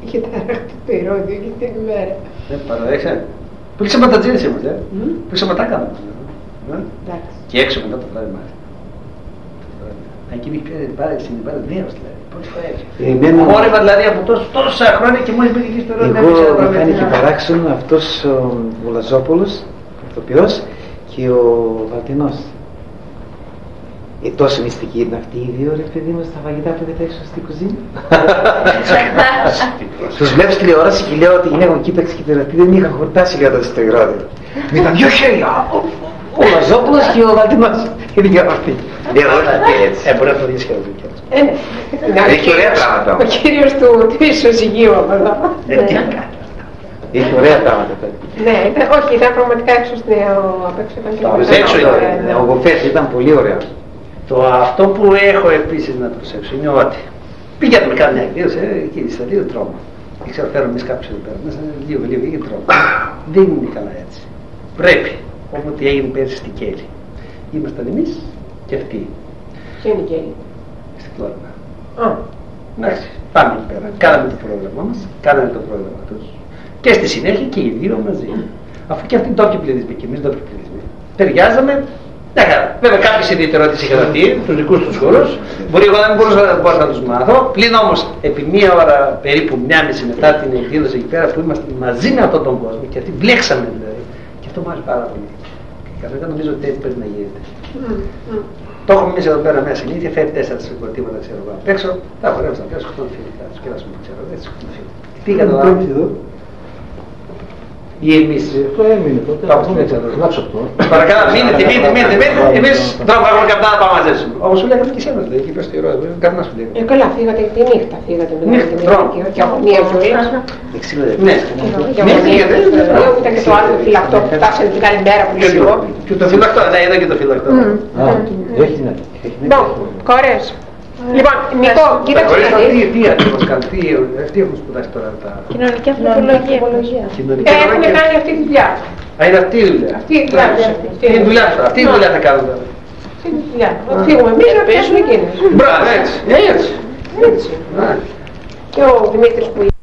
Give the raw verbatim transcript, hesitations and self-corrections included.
είχε ταραχτεί το ηρώδιο και την ημέρα. Δεν παραδέχεσαι. Πήγαμε τα τζίνες μας, ε. Πήγαμε τα κάναμε. Και έξω μετά το βράδυ μάθημα. Εκεί μπήκε στην πάρα δύο δηλαδή. Πρώτη φορά έτσι. Χόρευα δηλαδή από τόσα χρόνια και μόλις μπήκε εκεί στο ρόλο. Εγώ μου φάνηκε παράξενο αυτός ο Λαζόπουλος, ο ηθοποιός, και ο Βαλτινός. Ε, τόσο μυστική ήταν αυτή οι δύο, ρε παιδί μου, στα φαγητά που είδατε έξω στην κουζίνα. Τους βλέπεις τηλεόραση και λέω ότι η γυναίκα μου κοίταξε και τώρα δεν είχα χορτάσει για το στο ηρώδιο. Με τα δυο χέρια, ο Λαζόπουλος και ο Βαλτινός. Είναι για αυτή. Λέω όχι έτσι. Ε, μπορεί να το δεις και αυτό. Έχει ωραία πράγματα. Ο κύριος του ισοζυγίου από εδώ. Έχει ωραία πράγματα. Ναι, όχι, ήταν πραγματικά έξω στην απ' έξω. Ο Γοφές ήταν πολύ ωραίο. Το αυτό που έχω επίσης να προσέξω είναι ότι πήγαμε κάμια εκδήλωση εκεί στα δύο τρόμα. Δεν ξέρω, φέρω εμείς κάποιους εδώ πέρα, μέσα λίγο λίγο και τρόμα. Δεν είναι καλά έτσι. Πρέπει, όποτε έγινε πέρσι στην Κέλη. Ήμασταν εμείς και αυτοί. Ποιο είναι η Κέλη? Στην Φλόρινα. Εντάξει, πάμε εκεί πέρα. Κάναμε το πρόγραμμά μας, κάναμε το πρόγραμμα τους. Και στη συνέχεια και οι δύο μαζί. Αφού και αυτοί ντόπιοι πληθυσμοί και εμείς ντόπιοι πληθυσμοί. Ταιριάζαμε. Ναι, βέβαια κάποιες ιδιαιτερότητες είχαν αυτοί, τους δικούς τους χώρους. Μπορεί εγώ να μην μπορούσα, μπορούσα να τους μάθω. Πλην όμως επί μία ώρα, περίπου μία μισή μετά την εκδήλωση εκεί πέρα που είμαστε μαζί με αυτόν τον κόσμο και αυτοί μπλέξαμε δηλαδή. Και αυτό μου άρεσε πάρα πολύ. Και καθόλου νομίζω ότι έτσι πρέπει να γίνεται. Mm, mm. Το έχουμε εμείς εδώ πέρα μια συνήθεια, φέρει τέσσερα συγκροτήματα, ξέρω εγώ απ' έξω. Τα χορεύουμε απ' έξω, σκοτώνουν φιλικά, τους κεράσουμε, ξέρω εγώ, έτσι σκοτώνουν φιλικά. Πήγα τώρα. Ή εμείς. Το έμεινε τότε. Παρακαλώ, μείνετε, μείνετε, μείνετε, μείνετε. Εμείς τραβάγουμε καπνά να πάμε μαζί σου. Όμως σου λέγαμε και εσένα, δηλαδή, εκεί πέρα στο ηρώδιο, καπνά σου λέγαμε. Ε, καλά, φύγατε τη νύχτα, φύγατε με την νύχτα και από μία ζωή. Ναι, μην φύγατε. Ήταν και το άλλο φυλακτό που φτάσανε την άλλη μέρα που λίγο. Και το φυλακτό, ναι, είδα και το φυλακτό. Έχει να. Λοιπόν, κόρες. Λοιπόν, Νικό, κοίταξε να δεις. Τι ακριβώς κάνουν, τι έχουν σπουδάσει τώρα τα... Κοινωνική ανθρωπολογία. Έχουν κάνει αυτή τη δουλειά. Α, είναι αυτή η δουλειά. Αυτή η δουλειά. Αυτή η δουλειά θα κάνουν τώρα. Αυτή η δουλειά. Θα φύγουμε εμείς να πέσουμε εκείνες. Μπράβο, έτσι. Έτσι. Έτσι. Και ο Δημήτρης που